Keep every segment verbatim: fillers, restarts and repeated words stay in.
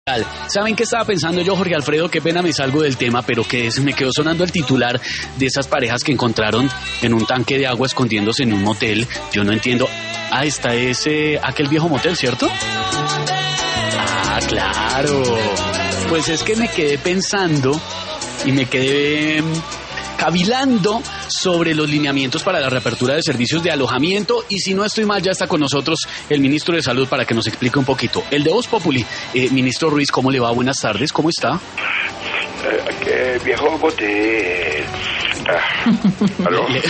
¿Saben qué estaba pensando yo, Jorge Alfredo? Qué pena me salgo del tema, pero que es, me quedó sonando el titular de esas parejas que encontraron en un tanque de agua escondiéndose en un motel. Yo no entiendo. Ah, está ese, aquel viejo motel, ¿cierto? Ah, claro. Pues es que me quedé pensando y me quedé cavilando sobre los lineamientos para la reapertura de servicios de alojamiento, y si no estoy mal ya está con nosotros el ministro de Salud para que nos explique un poquito. El de Voz Populi. Eh, ministro Ruiz, ¿cómo le va? Buenas tardes, ¿cómo está? Eh, ¿Qué viejo motel? Ah, ¿aló? Le...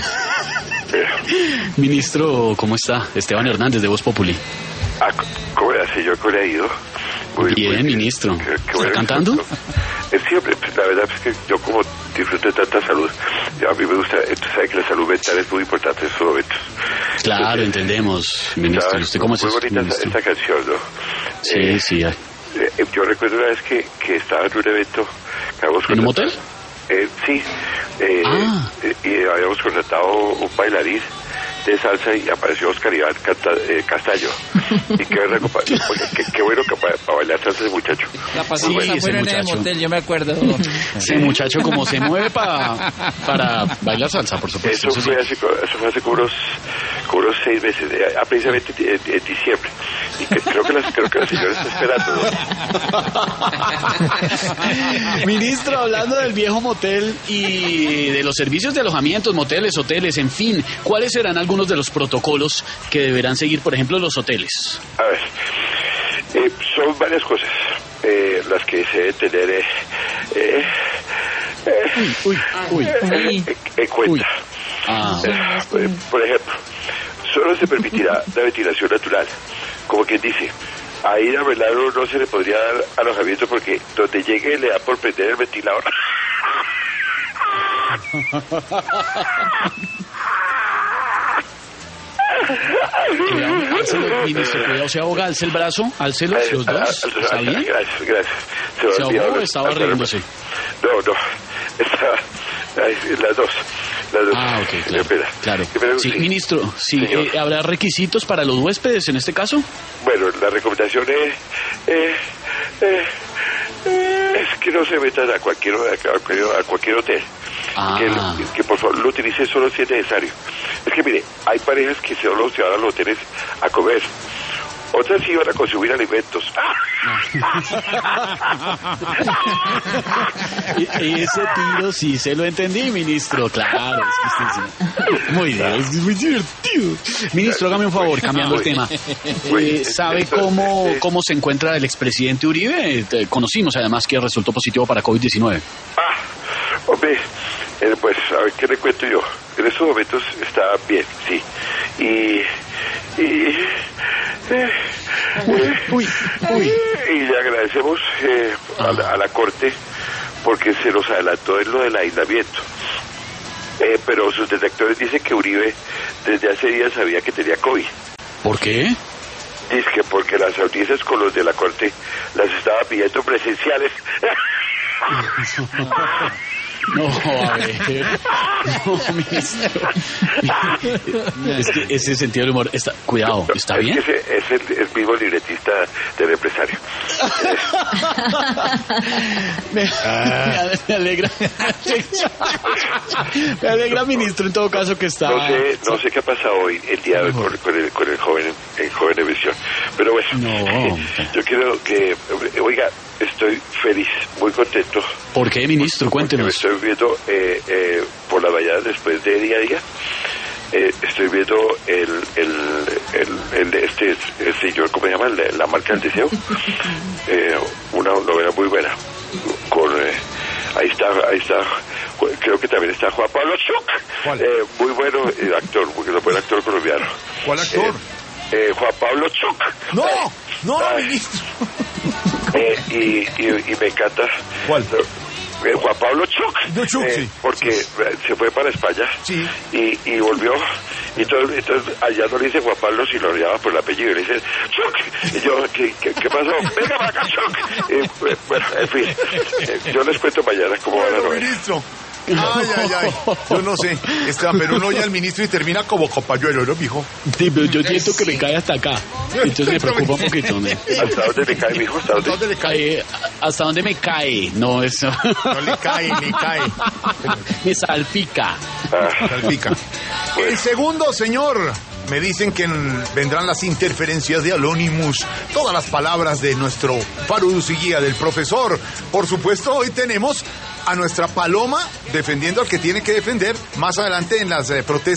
Ministro, ¿cómo está? Esteban Hernández de Voz Populi. Ah, ¿cómo era, señor? ¿Cómo le ha ido? Muy, bien, muy, ministro. Qué, qué ¿Está bueno, cantando? Eh, siempre, pues, la verdad es que yo como disfruto de tanta salud, ya a mí me gusta, tú sabes que la salud mental es muy importante en estos momentos. Claro, Entonces, entendemos, ministro. ¿Y usted cómo es? Muy bonita esta, esta canción, ¿no? Sí, eh, sí. Hay. Eh, yo recuerdo una vez que, que estaba en un evento que habíamos ¿En un motel? Eh, sí, eh, ah. eh, y habíamos contratado un bailarín de salsa y apareció Oscar Iván Canta, eh, Castaño. Y qué, qué, qué bueno que para, para bailar salsa ese muchacho. La pasamos sí, afuera en el motel, yo me acuerdo. Ese muchacho como se mueve pa, para bailar salsa, por supuesto. Eso, eso fue, sí. hace, eso fue hace como unos, como unos seis meses, eh, precisamente en, en diciembre. Y que, creo, que las, creo que la señora está esperando, ¿no? Ministro, hablando del viejo motel y de los servicios de alojamientos, moteles, hoteles, en fin, ¿cuáles serán algunos de los protocolos que deberán seguir, por ejemplo, los hoteles? A ver, eh, son varias cosas eh, las que se deben tener eh, eh, eh, uy, uy, eh, eh, en cuenta. Uy. Ah. Eh, por ejemplo, solo se permitirá la ventilación natural, como quien dice. A ir a Velaro no se le podría dar alojamiento porque donde llegue le da por prender el ventilador. Cuidado, álcelo, ministro, cuidado, se ahoga, alce el brazo, álcelo, los dos, ¿está bien? Gracias, gracias. Se, ¿Se ahogó o estaba riéndose? No, no, estaba, las dos, las dos. Ah, ok, claro, claro. Sí, sí, ministro, sí, eh, ¿habrá requisitos para los huéspedes en este caso? Bueno, la recomendación es, eh, eh, eh, es que no se metan a cualquier, a cualquier, a cualquier hotel. Ah. Que, que por favor lo utilice solo si es necesario. Es que mire, hay parejas que solo se van a los hoteles a comer, otras sí van a consumir alimentos. y, ese tiro sí se lo entendí, ministro. Claro, es que usted sí. Muy bien, es muy divertido. Ministro, hágame un favor, cambiando el tema. Eh, ¿Sabe cómo, cómo se encuentra el expresidente Uribe? Conocimos además que resultó positivo para COVID diecinueve. Ah, hombre, eh, pues a ver qué le cuento yo. En estos momentos está bien, sí. Y... y eh, uy, uy, uy. Y le agradecemos eh, a, la, a la Corte porque se nos adelantó en lo del aislamiento. Eh, pero sus detectores dicen que Uribe desde hace días sabía que tenía COVID. ¿Por qué? Dice que porque las audiencias con los de la Corte las estaba pidiendo presenciales. No, a ver. No, ministro. Es que ese sentido del humor está... Cuidado, ¿está es bien? Ese es el, el mismo libretista del empresario. me, ah. me alegra. Me alegra, ministro, en todo caso que está... No sé, no sé qué ha pasado hoy, el día de hoy, con, con, el, con el joven el joven de visión. Pero bueno, no. Yo quiero que... Oiga, estoy feliz, muy contento. ¿Por qué, ministro? Cuéntenos. Me estoy viendo eh, eh, por la mañana después de día a día. Eh, estoy viendo el, el, el, el este el señor, ¿cómo se llama? La, la marca del deseo. Eh, una novela muy buena. Con eh, ahí está, ahí está. Creo que también está Juan Pablo Chuc. Eh, muy bueno eh, actor, muy buen actor colombiano. ¿Cuál actor? Eh, eh, Juan Pablo Chuc. No, eh, no, ay, ministro. Eh, y, y, y me encanta. ¿Cuál? Eh, Juan Pablo Chuc, no, Chuc eh, sí. porque sí. se fue para España sí. y, y volvió y todo, entonces allá no le dice Juan Pablo sino lo llama por el apellido y le dice Chuc, y yo, ¿qué, qué, qué pasó? Venga para acá, Chuc. Y, bueno, en fin, eh, yo les cuento mañana cómo bueno, va la novela. Ministro, Ay, ay, ay. Yo no sé. Esteban, pero uno ya el ministro y termina como compañero, ¿no, mijo? Sí, pero yo siento que me cae hasta acá. Entonces me preocupa un poquito, ¿no? ¿Hasta dónde me cae, mijo? ¿Hasta ¿Hasta dónde? dónde le cae? Eh, ¿Hasta dónde me cae? No, eso. No le cae, le cae. Me salpica. Ah, Salpica. El segundo, señor. Me dicen que vendrán las interferencias de Alonimus, todas las palabras de nuestro faro luz y guía del profesor. Por supuesto, hoy tenemos a nuestra Paloma defendiendo al que tiene que defender más adelante en las eh, protestas.